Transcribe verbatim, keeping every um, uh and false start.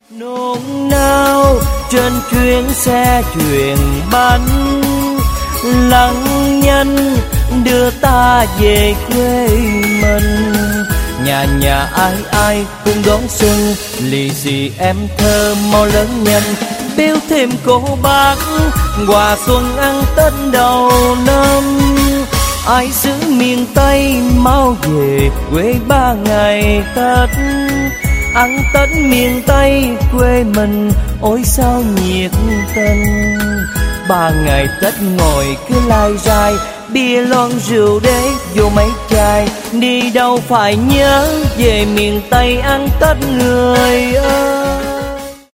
Nôn nao trên chuyến xe chuyền bánh, lặng nhanh đưa ta về quê mình. Nhà nhà ai ai cũng đón xuân, lì xì em thơ mau lớn nhanh. Biếu thêm cô bác quà xuân ăn Tết đầu năm. Ai xứ miền Tây mau về quê ba ngày Tết. Ăn Tết miền Tây quê mình ôi sao nhiệt tình. Ba ngày Tết ngồi cứ lai rai, bia lon rượu đế vô mấy chai. Đi đâu phải nhớ về miền Tây ăn Tết người ơi.